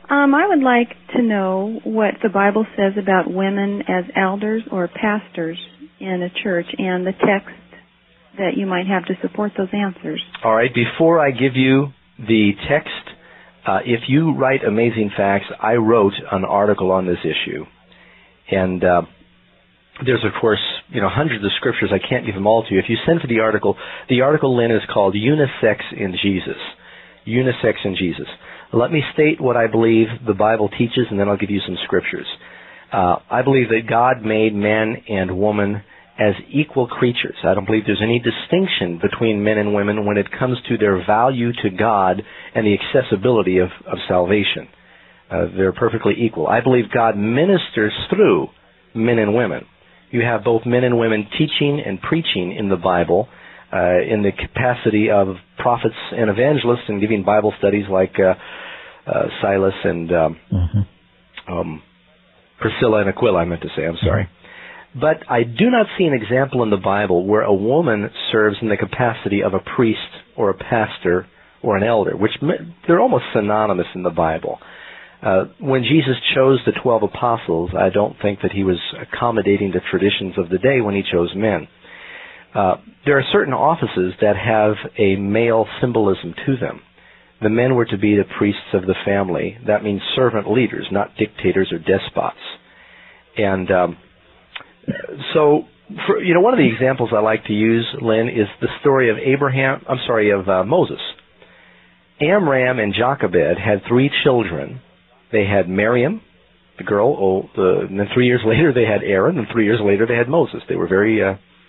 I would like to know what the Bible says about women as elders or pastors in a church and the text that you might have to support those answers. All right, before I give you the text, if you write Amazing Facts, I wrote an article on this issue. And there's, of course, hundreds of scriptures. I can't give them all to you. If you send for the article, Lynn, is called Unisex in Jesus. Unisex in Jesus. Let me state what I believe the Bible teaches, and then I'll give you some scriptures. I believe that God made man and woman as equal creatures. I don't believe there's any distinction between men and women when it comes to their value to God and the accessibility of salvation. They're perfectly equal. I believe God ministers through men and women. You have both men and women teaching and preaching in the Bible in the capacity of prophets and evangelists and giving Bible studies like Silas and Priscilla and Aquila, I meant to say. I'm sorry. But I do not see an example in the Bible where a woman serves in the capacity of a priest or a pastor or an elder, which they're almost synonymous in the Bible. When Jesus chose the 12 apostles, I don't think that he was accommodating the traditions of the day when he chose men. There are certain offices that have a male symbolism to them. The men were to be the priests of the family. That means servant leaders, not dictators or despots. And so, one of the examples I like to use, Lynn, is the story of Moses. Amram and Jochebed had 3 children. They had Miriam, the girl, and then 3 years later they had Aaron, and 3 years later they had Moses. They were very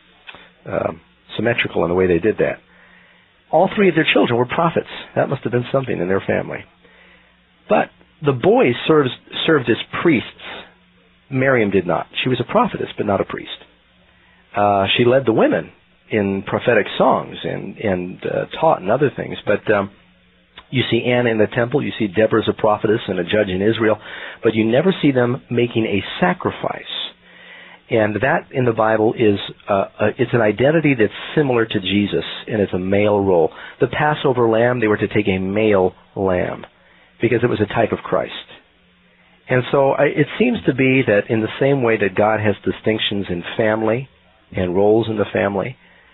symmetrical in the way they did that. All 3 of their children were prophets. That must have been something in their family. But the boys served as priests. Miriam did not. She was a prophetess, but not a priest. She led the women in prophetic songs and taught and other things. But you see Anna in the temple. You see Deborah as a prophetess and a judge in Israel. But you never see them making a sacrifice. And that in the Bible is it's an identity that's similar to Jesus, and it's a male role. The Passover lamb, they were to take a male lamb because it was a type of Christ. And so it seems to be that in the same way that God has distinctions in family and roles in the family,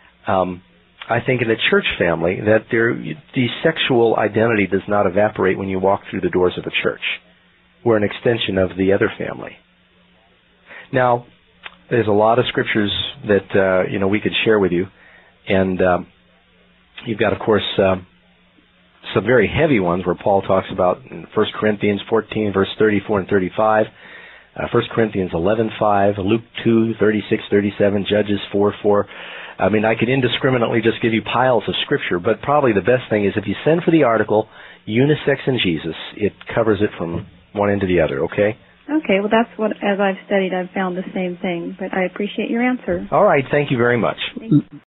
I think in the church family that the sexual identity does not evaporate when you walk through the doors of a church. We're an extension of the other family. Now, there's a lot of scriptures that we could share with you, and you've got, of course, some very heavy ones where Paul talks about in 1 Corinthians 14, verse 34 and 35, 1 Corinthians 11:5, Luke 2, 36, 37, Judges 4:4. I mean, I could indiscriminately just give you piles of scripture, but probably the best thing is if you send for the article, Unisex in Jesus, it covers it from one end to the other, okay? Okay, well, that's what, as I've studied, I've found the same thing, but I appreciate your answer. All right, thank you very much. Thank you.